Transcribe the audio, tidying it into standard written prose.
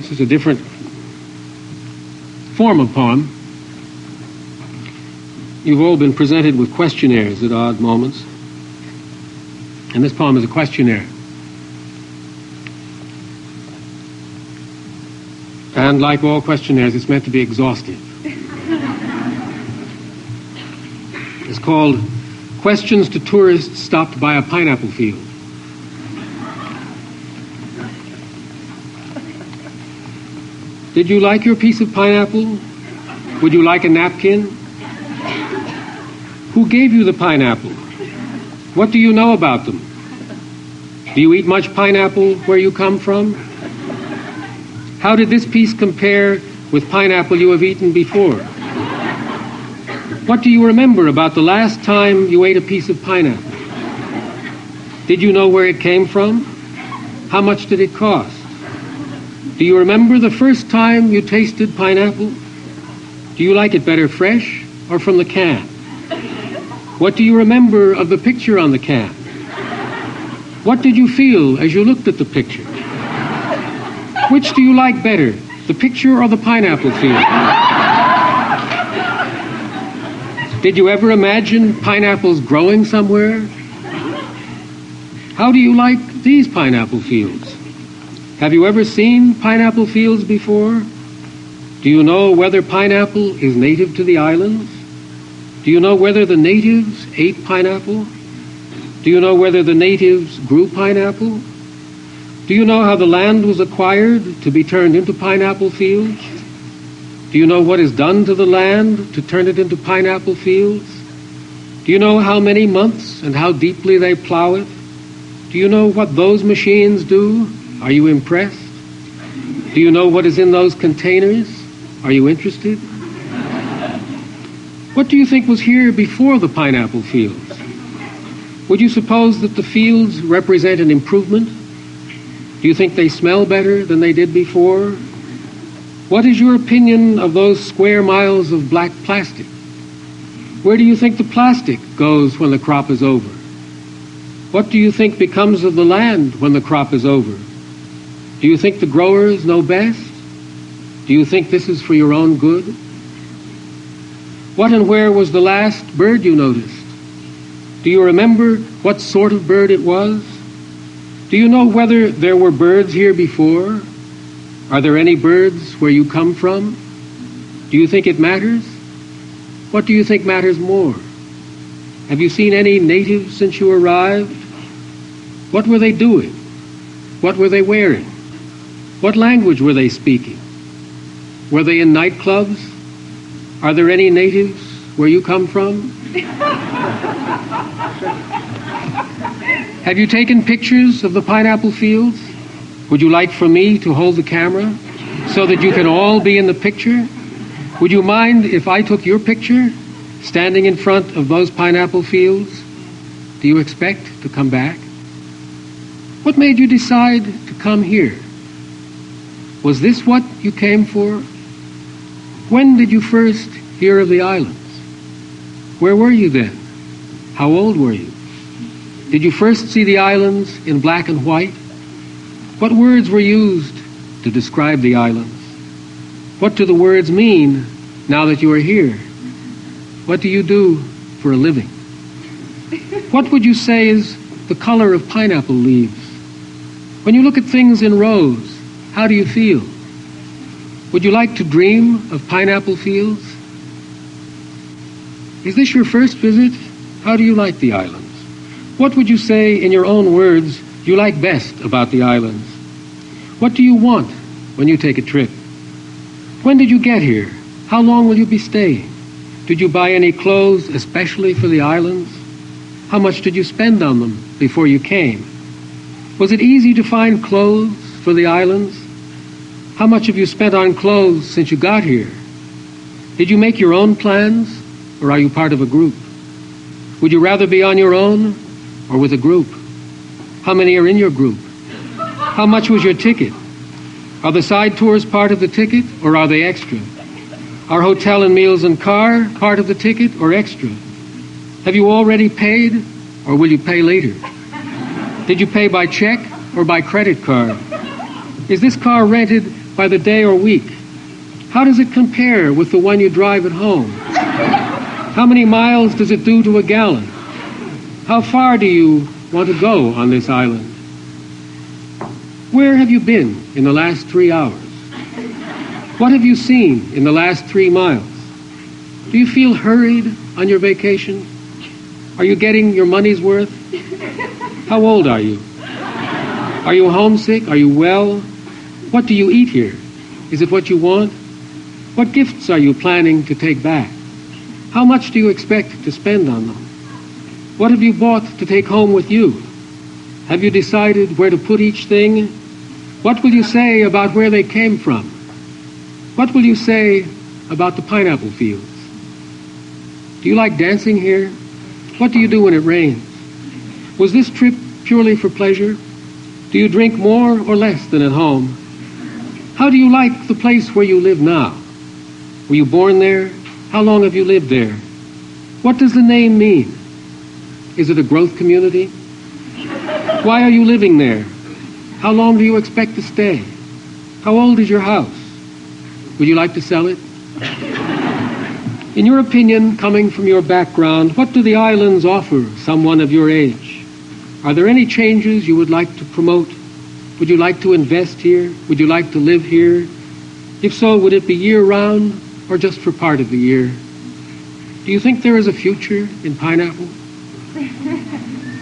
This is a different form of poem. You've all been presented with questionnaires at odd moments. And this poem is a questionnaire. And like all questionnaires, it's meant to be exhaustive. It's called Questions to Tourists Stopped by a Pineapple Field. Did you like your piece of pineapple? Would you like a napkin? Who gave you the pineapple? What do you know about them? Do you eat much pineapple where you come from? How did this piece compare with pineapple you have eaten before? What do you remember about the last time you ate a piece of pineapple? Did you know where it came from? How much did it cost? Do you remember the first time you tasted pineapple? Do you like it better fresh or from the can? What do you remember of the picture on the can? What did you feel as you looked at the picture? Which do you like better, the picture or the pineapple field? Did you ever imagine pineapples growing somewhere? How do you like these pineapple fields? Have you ever seen pineapple fields before? Do you know whether pineapple is native to the islands? Do you know whether the natives ate pineapple? Do you know whether the natives grew pineapple? Do you know how the land was acquired to be turned into pineapple fields? Do you know what is done to the land to turn it into pineapple fields? Do you know how many months and how deeply they plow it? Do you know what those machines do? Are you impressed? Do you know what is in those containers? Are you interested? What do you think was here before the pineapple fields? Would you suppose that the fields represent an improvement? Do you think they smell better than they did before? What is your opinion of those square miles of black plastic? Where do you think the plastic goes when the crop is over? What do you think becomes of the land when the crop is over? Do you think the growers know best? Do you think this is for your own good? What and where was the last bird you noticed? Do you remember what sort of bird it was? Do you know whether there were birds here before? Are there any birds where you come from? Do you think it matters? What do you think matters more? Have you seen any natives since you arrived? What were they doing? What were they wearing? What language were they speaking? Were they in nightclubs? Are there any natives where you come from? Have you taken pictures of the pineapple fields? Would you like for me to hold the camera so that you can all be in the picture? Would you mind if I took your picture standing in front of those pineapple fields? Do you expect to come back? What made you decide to come here? Was this what you came for? When did you first hear of the islands? Where were you then? How old were you? Did you first see the islands in black and white? What words were used to describe the islands? What do the words mean now that you are here? What do you do for a living? What would you say is the color of pineapple leaves? When you look at things in rows, how do you feel? Would you like to dream of pineapple fields? Is this your first visit? How do you like the islands? What would you say in your own words you like best about the islands? What do you want when you take a trip? When did you get here? How long will you be staying? Did you buy any clothes especially for the islands? How much did you spend on them before you came? Was it easy to find clothes for the islands? How much have you spent on clothes since you got here? Did you make your own plans, or are you part of a group? Would you rather be on your own or with a group? How many are in your group? How much was your ticket? Are the side tours part of the ticket, or are they extra? Are hotel and meals and car part of the ticket, or extra? Have you already paid, or will you pay later? Did you pay by check or by credit card? Is this car rented by the day or week? How does it compare with the one you drive at home? How many miles does it do to a gallon? How far do you want to go on this island? Where have you been in the last 3 hours? What have you seen in the last 3 miles? Do you feel hurried on your vacation? Are you getting your money's worth? How old are you? Are you homesick? Are you well? What do you eat here? Is it what you want? What gifts are you planning to take back? How much do you expect to spend on them? What have you bought to take home with you? Have you decided where to put each thing? What will you say about where they came from? What will you say about the pineapple fields? Do you like dancing here? What do you do when it rains? Was this trip purely for pleasure? Do you drink more or less than at home? How do you like the place where you live now? Were you born there? How long have you lived there? What does the name mean? Is it a growth community? Why are you living there? How long do you expect to stay? How old is your house? Would you like to sell it? In your opinion, coming from your background, what do the islands offer someone of your age? Are there any changes you would like to promote? Would you like to invest here? Would you like to live here? If so, would it be year-round or just for part of the year? Do you think there is a future in pineapple?